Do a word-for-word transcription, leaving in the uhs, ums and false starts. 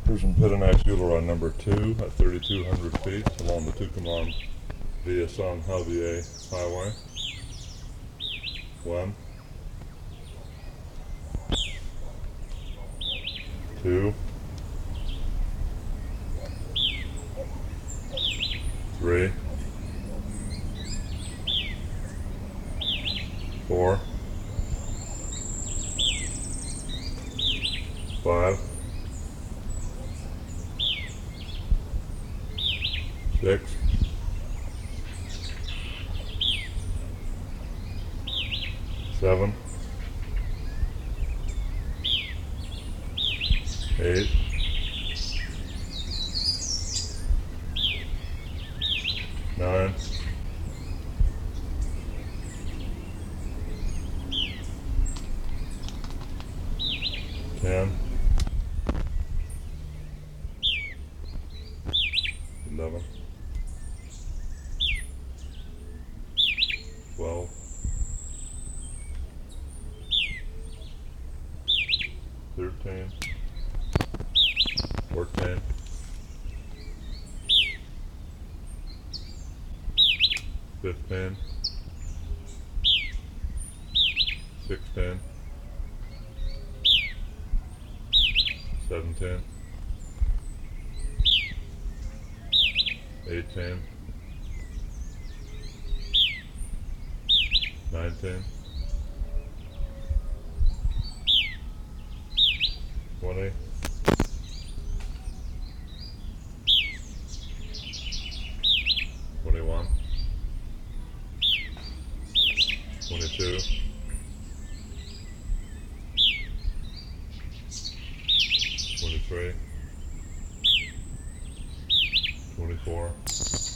Cruising Pitanax on number two at thirty-two hundred feet along the Tucumán via San Javier Highway. One, two, three, four, five, six, seven, eight, nine, ten, eleven, twelve, thirteen, fourteen, fifteen, sixteen, seventeen, eighteen, nineteen, twenty, twenty-one, twenty-two, twenty-three, twenty-four,